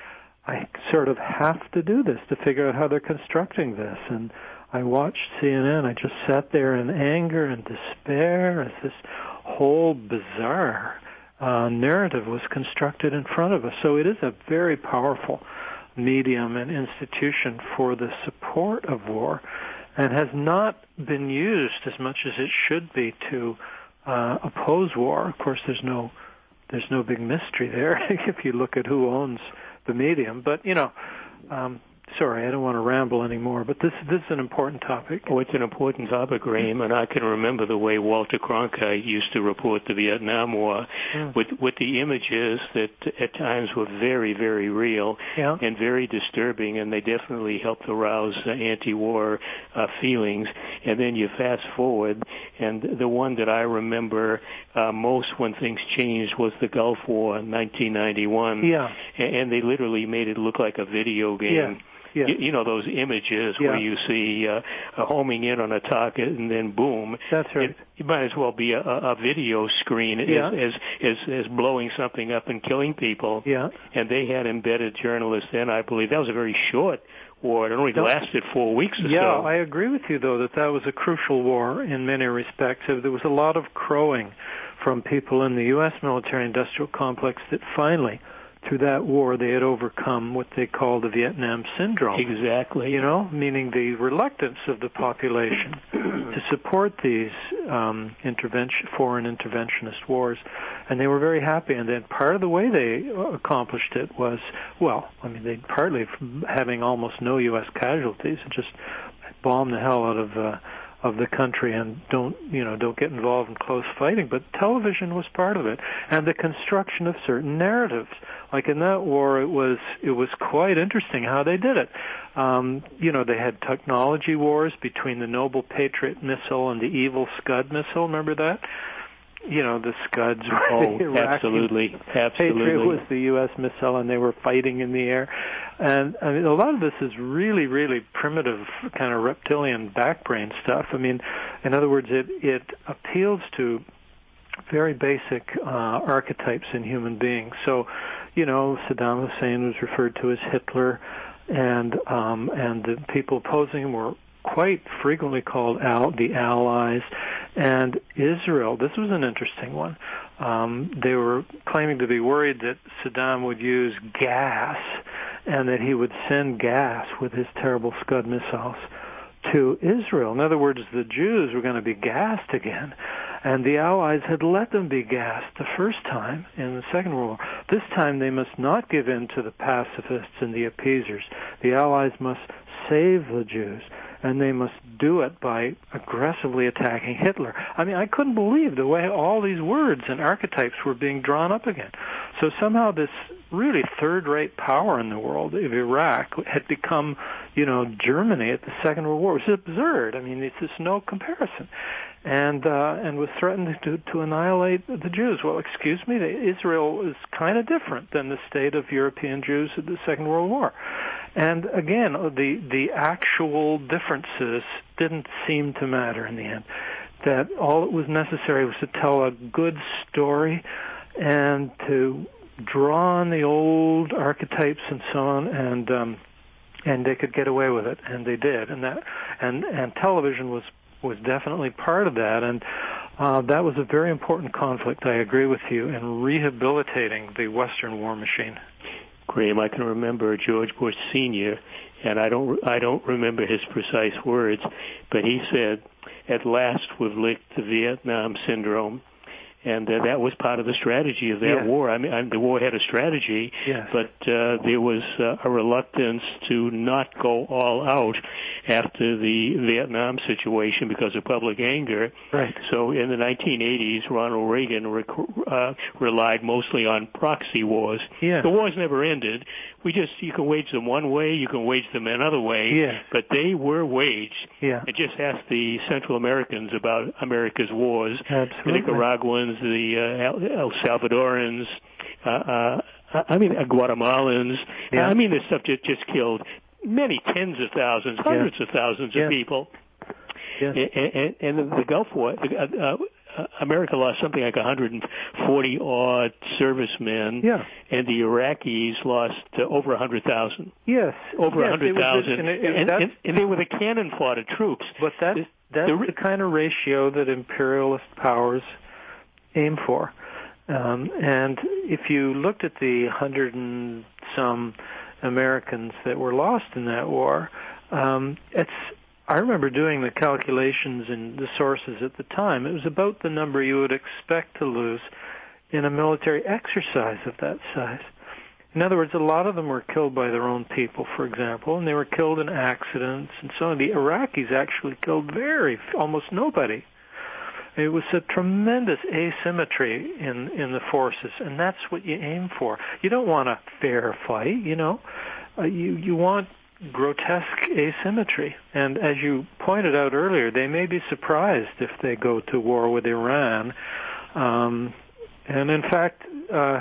I sort of have to do this to figure out how they're constructing this. And I watched C N N. I just sat there in anger and despair as this whole bizarre uh, narrative was constructed in front of us. So it is a very powerful medium and institution for the support of war, and has not been used as much as it should be to uh, oppose war. Of course, there's no there's no big mystery there if you look at who owns the medium. But, you know, um, sorry, I don't want to ramble anymore, but this this is an important topic. Oh, it's an important topic, Graham, and I can remember the way Walter Cronkite used to report the Vietnam War mm. with with the images that at times were very, very real yeah. and very disturbing, and they definitely helped arouse uh, anti-war uh, feelings. And then you fast forward, and the one that I remember uh, most when things changed was the Gulf War in nineteen ninety-one. Yeah. And they literally made it look like a video game. Yeah. Yeah. You, you know those images yeah. where you see uh, uh, homing in on a target and then boom. That's right. It, it might as well be a, a video screen yeah. as, as as as blowing something up and killing people. Yeah. And they had embedded journalists in. I believe that was a very short war. It only no. lasted four weeks or yeah, so. Yeah, I agree with you though that that was a crucial war in many respects. There was a lot of crowing from people in the U S military-industrial complex that finally, through that war, they had overcome what they call the Vietnam Syndrome. Exactly. You know, meaning the reluctance of the population to support these um, intervention, foreign interventionist wars. And they were very happy. And then part of the way they accomplished it was, well, I mean, they partly from having almost no U S casualties, just bombed the hell out of uh, of the country and don't, you know, don't get involved in close fighting. But television was part of it, and the construction of certain narratives. Like in that war, it was it was quite interesting how they did it. Um, you know, they had technology wars between the Noble Patriot missile and the evil Scud missile. Remember that? You know, the Scuds were oh, the Iraqi. Absolutely, absolutely. Patriot was the U S missile, and they were fighting in the air. And I mean, a lot of this is really, really primitive, kind of reptilian backbrain stuff. I mean, in other words, it it appeals to very basic uh, archetypes in human beings. So, you know, Saddam Hussein was referred to as Hitler, and um, and the people opposing him were quite frequently called out the Allies. And Israel, this was an interesting one. Um, they were claiming to be worried that Saddam would use gas and that he would send gas with his terrible Scud missiles to Israel. In other words, the Jews were going to be gassed again. And the Allies had let them be gassed the first time in the Second World War. This time they must not give in to the pacifists and the appeasers. The Allies must save the Jews, and they must do it by aggressively attacking Hitler. I mean, I couldn't believe the way all these words and archetypes were being drawn up again. So somehow this really third-rate power in the world of Iraq had become, you know, Germany at the Second World War. It was absurd. I mean, it's just no comparison. And uh, and was threatened to, to annihilate the Jews. Well, excuse me, Israel is kind of different than the state of European Jews at the Second World War. And again, the the actual differences didn't seem to matter in the end. That all that was necessary was to tell a good story and to draw on the old archetypes and so on, and um, and they could get away with it, and they did. And that and and television was. was definitely part of that, and uh, that was a very important conflict, I agree with you, in rehabilitating the Western war machine. Graham, I can remember George Bush Senior, and I don't I don't remember his precise words, but he said, "At last we've licked the Vietnam Syndrome." And uh, that was part of the strategy of that yeah. war. I mean, I, the war had a strategy, yes. but uh, there was uh, a reluctance to not go all out after the Vietnam situation because of public anger. Right. So in the nineteen eighties, Ronald Reagan rec- uh, relied mostly on proxy wars. Yeah. The wars never ended. We just, you can wage them one way, you can wage them another way, yeah. but they were waged. Yeah. And just ask the Central Americans about America's wars. Absolutely. The Nicaraguans, the uh, El Salvadorans, uh, uh, I mean, uh, Guatemalans. Yeah. I mean, this stuff just, just killed many tens of thousands, hundreds yeah. of thousands yeah. of people. Yeah. And, and, and the Gulf War, uh, uh, uh, America lost something like one hundred forty odd servicemen, yeah. and the Iraqis lost uh, over one hundred thousand. Yes, over yes, one hundred thousand, and, and, and, and they were the cannon fodder troops. But that's that's the, the kind of ratio that imperialist powers aim for. Um, and if you looked at the hundred and some Americans that were lost in that war, um, it's. I remember doing the calculations in the sources at the time. It was about the number you would expect to lose in a military exercise of that size. In other words, a lot of them were killed by their own people, for example, and they were killed in accidents and so on. The Iraqis actually killed very, almost nobody. It was a tremendous asymmetry in, in the forces, and that's what you aim for. You don't want a fair fight, you know. Uh, you, you want grotesque asymmetry. And as you pointed out earlier, they may be surprised if they go to war with Iran. Um, and in fact, uh,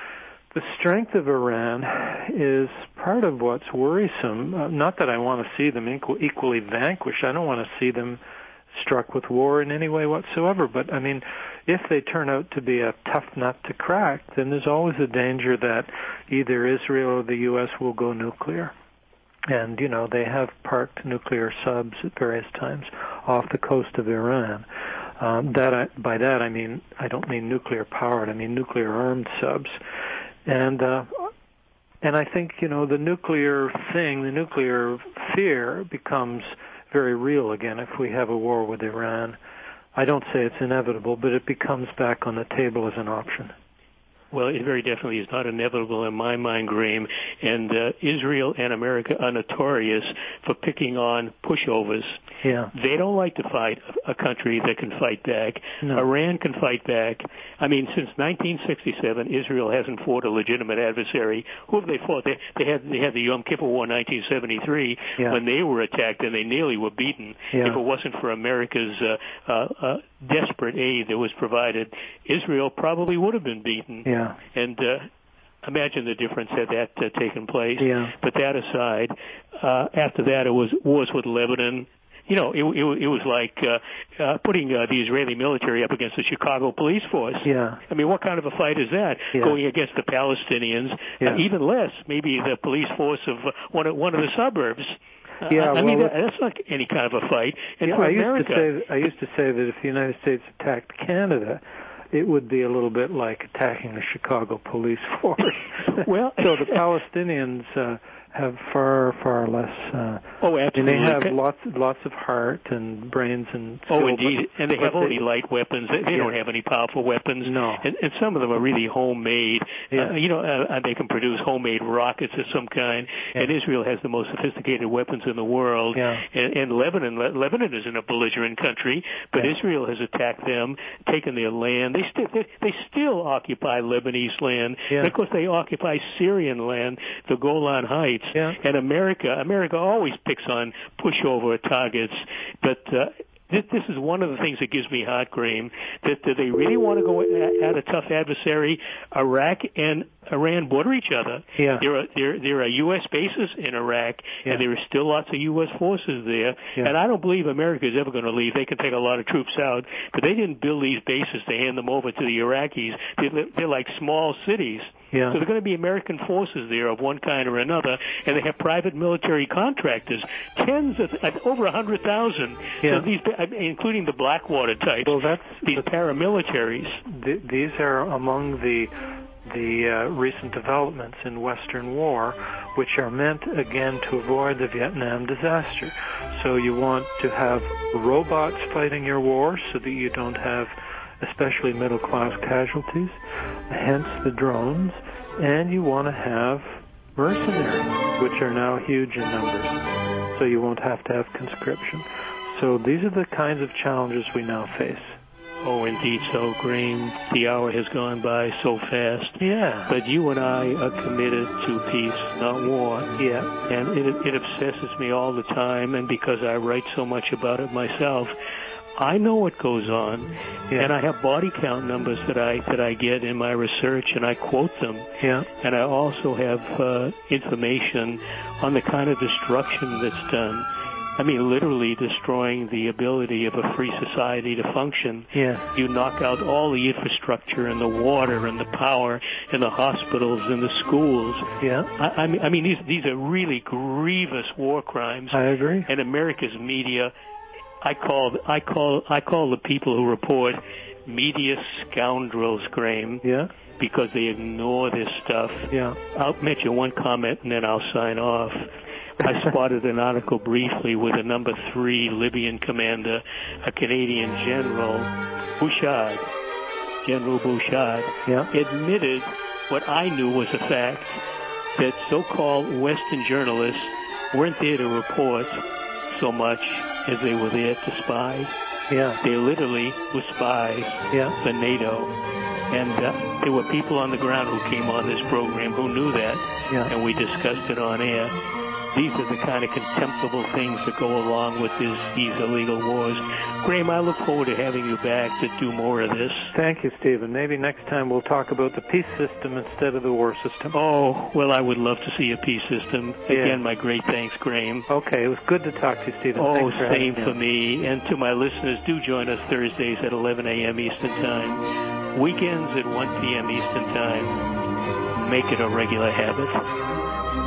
the strength of Iran is part of what's worrisome. Uh, not that I want to see them equal, equally vanquished. I don't want to see them struck with war in any way whatsoever. But, I mean, if they turn out to be a tough nut to crack, then there's always a danger that either Israel or the U S will go nuclear. And, you know, they have parked nuclear subs at various times off the coast of Iran. Um, that I, by that I mean, I don't mean nuclear powered, I mean nuclear armed subs. And, uh, and I think, you know, the nuclear thing, the nuclear fear becomes very real again if we have a war with Iran. I don't say it's inevitable, but it becomes back on the table as an option. Well, it very definitely is not inevitable in my mind, Graham. And uh, Israel and America are notorious for picking on pushovers. Yeah. They don't like to fight a country that can fight back. No. Iran can fight back. I mean, since nineteen sixty-seven, Israel hasn't fought a legitimate adversary. Who have they fought? They, they had they had the Yom Kippur War in nineteen seventy-three yeah. when they were attacked and they nearly were beaten. Yeah. If it wasn't for America's uh, uh, uh, desperate aid that was provided, Israel probably would have been beaten. Yeah. And uh, imagine the difference had that uh, taken place. Yeah. But that aside, uh, after that it was wars with Lebanon. You know, it, it, it was like uh, uh, putting uh, the Israeli military up against the Chicago police force. Yeah. I mean, what kind of a fight is that? Yeah. Going against the Palestinians, yeah. uh, even less, maybe the police force of uh, one of one of the suburbs. Yeah, uh, I well, mean, that, that's not any kind of a fight. And yeah, for I America, used to say I used to say that if the United States attacked Canada, it would be a little bit like attacking the Chicago police force. Well, so the Palestinians uh, have far, far less. Uh, oh, absolutely. And they have lots, lots of heart and brains and. Oh, skill, indeed, but, and they have only light weapons. They, they yeah. don't have any powerful weapons. No, and, and some of them are really homemade. Yeah. Uh, you know, uh, they can produce homemade rockets of some kind. Yeah. And Israel has the most sophisticated weapons in the world. Yeah. And, and Lebanon, Le- Lebanon isn't a belligerent country, but yeah. Israel has attacked them, taken their land. They still, they, they still occupy Lebanese land. Yeah. And of course, they occupy Syrian land, the Golan Heights. Yeah. And America, America always picks on pushover targets, but uh, this, this is one of the things that gives me heart, Graham, that, that they really want to go at, at a tough adversary. Iraq and Iran border each other. Yeah. There are there there are U S bases in Iraq, yeah. and there are still lots of U S forces there. Yeah. And I don't believe America is ever going to leave. They can take a lot of troops out, but they didn't build these bases to hand them over to the Iraqis. They're, they're like small cities. Yeah. So they're going to be American forces there of one kind or another, and they have private military contractors, tens of over a hundred thousand. Yeah. So these, including the Blackwater types. Well, that's these the, paramilitaries. Th- these are among the the uh, recent developments in Western war, which are meant again to avoid the Vietnam disaster. So you want to have robots fighting your war, so that you don't have especially middle-class casualties, hence the drones, and you want to have mercenaries, which are now huge in numbers, so you won't have to have conscription. So these are the kinds of challenges we now face. Oh, indeed so, Graham. The hour has gone by so fast. Yeah. But you and I are committed to peace, not war. Yeah. And it, it obsesses me all the time, and because I write so much about it myself, I know what goes on, yeah. and I have body count numbers that I that I get in my research, and I quote them. Yeah. And I also have uh, information on the kind of destruction that's done. I mean, literally destroying the ability of a free society to function. Yeah. You knock out all the infrastructure and the water and the power and the hospitals and the schools. Yeah. I, I mean, I mean these these are really grievous war crimes. I agree. And America's media, I call I call I call the people who report media scoundrels, Graham. Yeah. Because they ignore this stuff. Yeah. I'll mention one comment and then I'll sign off. I spotted an article briefly with a number three Libyan commander, a Canadian general, Bouchard, General Bouchard, yeah. admitted what I knew was a fact, that so-called Western journalists weren't there to report so much as they were there to spy. Yeah. They literally were spies yeah. for NATO. And uh, there were people on the ground who came on this program who knew that, yeah. and we discussed it on air. These are the kind of contemptible things that go along with this, these illegal wars. Graham, I look forward to having you back to do more of this. Thank you, Stephen. Maybe next time we'll talk about the peace system instead of the war system. Oh, well, I would love to see a peace system. Yeah. Again, my great thanks, Graham. Okay, it was good to talk to you, Stephen. Oh, Thanks for same for me. me. And to my listeners, do join us Thursdays at eleven a.m. Eastern Time. Weekends at one p.m. Eastern Time. Make it a regular habit.